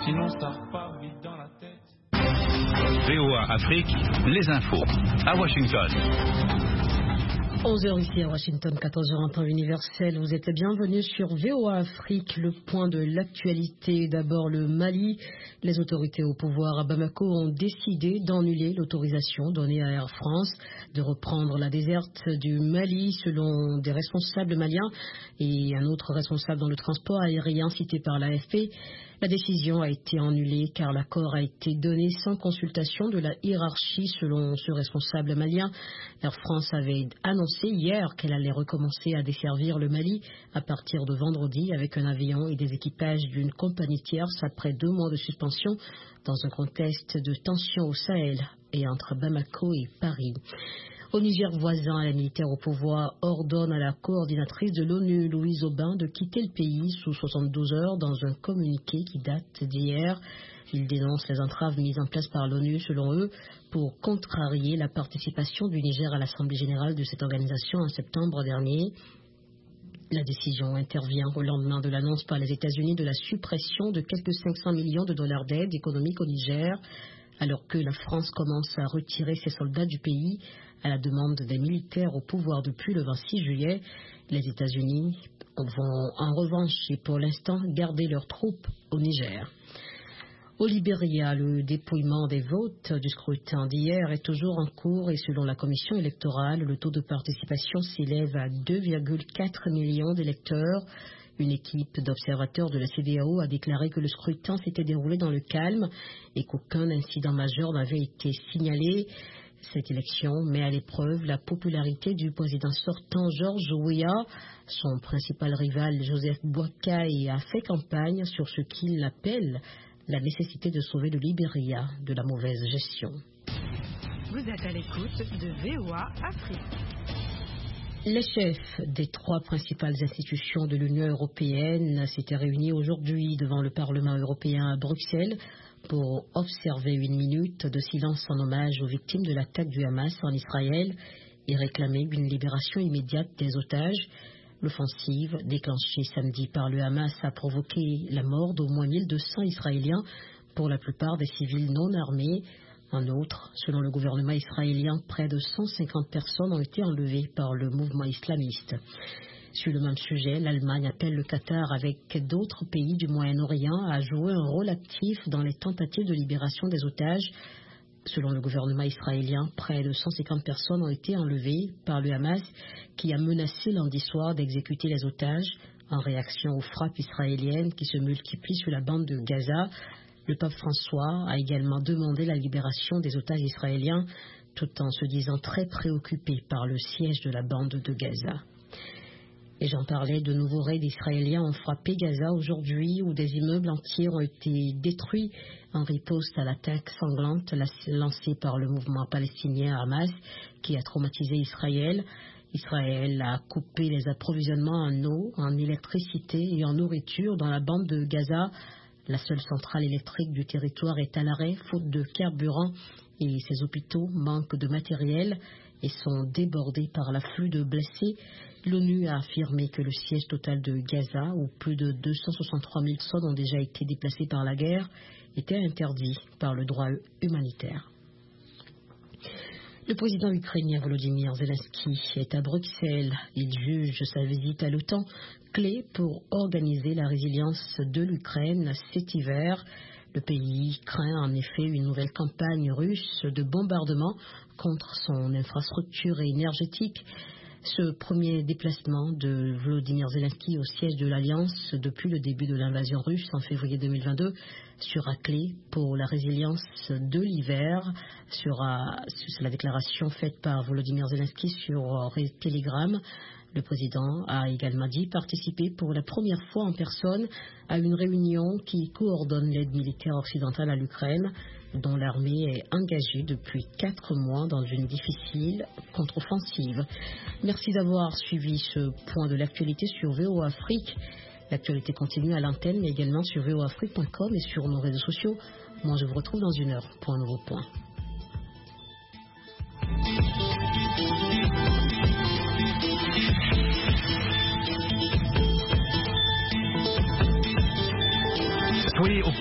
sinon ça repart vite dans la tête. VOA Afrique, les infos à Washington. 11h ici à Washington, 14h en temps universel. Vous êtes les bienvenus sur VOA Afrique, le point de l'actualité. D'abord le Mali. Les autorités au pouvoir à Bamako ont décidé d'annuler l'autorisation donnée à Air France de reprendre la desserte du Mali selon des responsables maliens et un autre responsable dans le transport aérien cité par l'AFP. La décision a été annulée car l'accord a été donné sans consultation de la hiérarchie selon ce responsable malien. Air France avait annoncé hier qu'elle allait recommencer à desservir le Mali à partir de vendredi avec un avion et des équipages d'une compagnie tierce après 2 mois de suspension dans un contexte de tension au Sahel et entre Bamako et Paris. Au Niger voisin, les militaires au pouvoir ordonnent à la coordinatrice de l'ONU, Louise Aubin, de quitter le pays sous 72 heures dans un communiqué qui date d'hier. Ils dénoncent les entraves mises en place par l'ONU, selon eux, pour contrarier la participation du Niger à l'Assemblée générale de cette organisation en septembre dernier. La décision intervient au lendemain de l'annonce par les États-Unis de la suppression de quelques 500 millions de dollars d'aide économique au Niger, alors que la France commence à retirer ses soldats du pays à la demande des militaires au pouvoir depuis le 26 juillet. Les États-Unis vont en revanche et pour l'instant garder leurs troupes au Niger. Au Libéria, le dépouillement des votes du scrutin d'hier est toujours en cours et selon la commission électorale, le taux de participation s'élève à 2,4 millions d'électeurs. Une équipe d'observateurs de la CEDEAO a déclaré que le scrutin s'était déroulé dans le calme et qu'aucun incident majeur n'avait été signalé. Cette élection met à l'épreuve la popularité du président sortant Georges Weah. Son principal rival Joseph Boakai a fait campagne sur ce qu'il appelle la nécessité de sauver le Libéria de la mauvaise gestion. Vous êtes à l'écoute de VOA Afrique. Les chefs des 3 principales institutions de l'Union européenne s'étaient réunis aujourd'hui devant le Parlement européen à Bruxelles pour observer 1 minute de silence en hommage aux victimes de l'attaque du Hamas en Israël et réclamer une libération immédiate des otages. L'offensive déclenchée samedi par le Hamas a provoqué la mort d'au moins 1200 Israéliens, pour la plupart des civils non armés. En outre, selon le gouvernement israélien, près de 150 personnes ont été enlevées par le mouvement islamiste. Sur le même sujet, l'Allemagne appelle le Qatar avec d'autres pays du Moyen-Orient à jouer un rôle actif dans les tentatives de libération des otages. Selon le gouvernement israélien, près de 150 personnes ont été enlevées par le Hamas qui a menacé lundi soir d'exécuter les otages en réaction aux frappes israéliennes qui se multiplient sur la bande de Gaza. Le pape François a également demandé la libération des otages israéliens tout en se disant très préoccupé par le siège de la bande de Gaza. Et j'en parlais, de nouveaux raids israéliens ont frappé Gaza aujourd'hui où des immeubles entiers ont été détruits en riposte à l'attaque sanglante lancée par le mouvement palestinien Hamas qui a traumatisé Israël. Israël a coupé les approvisionnements en eau, en électricité et en nourriture dans la bande de Gaza. La seule centrale électrique du territoire est à l'arrêt faute de carburant et ses hôpitaux manquent de matériel et sont débordés par l'afflux de blessés. L'ONU a affirmé que le siège total de Gaza, où plus de 263 000 soldats ont déjà été déplacés par la guerre, était interdit par le droit humanitaire. Le président ukrainien Volodymyr Zelensky est à Bruxelles. Il juge sa visite à l'OTAN clé pour organiser la résilience de l'Ukraine cet hiver. Le pays craint en effet une nouvelle campagne russe de bombardement contre son infrastructure énergétique. Ce premier déplacement de Volodymyr Zelensky au siège de l'Alliance depuis le début de l'invasion russe en février 2022 sera clé pour la résilience de l'hiver. C'est la déclaration faite par Volodymyr Zelensky sur Telegram. Le président a également dit participer pour la première fois en personne à une réunion qui coordonne l'aide militaire occidentale à l'Ukraine, dont l'armée est engagée depuis 4 mois dans une difficile contre-offensive. Merci d'avoir suivi ce point de l'actualité sur VOA Afrique. L'actualité continue à l'antenne, mais également sur voafrique.com et sur nos réseaux sociaux. Moi, je vous retrouve dans 1 heure pour un nouveau point. Soyez au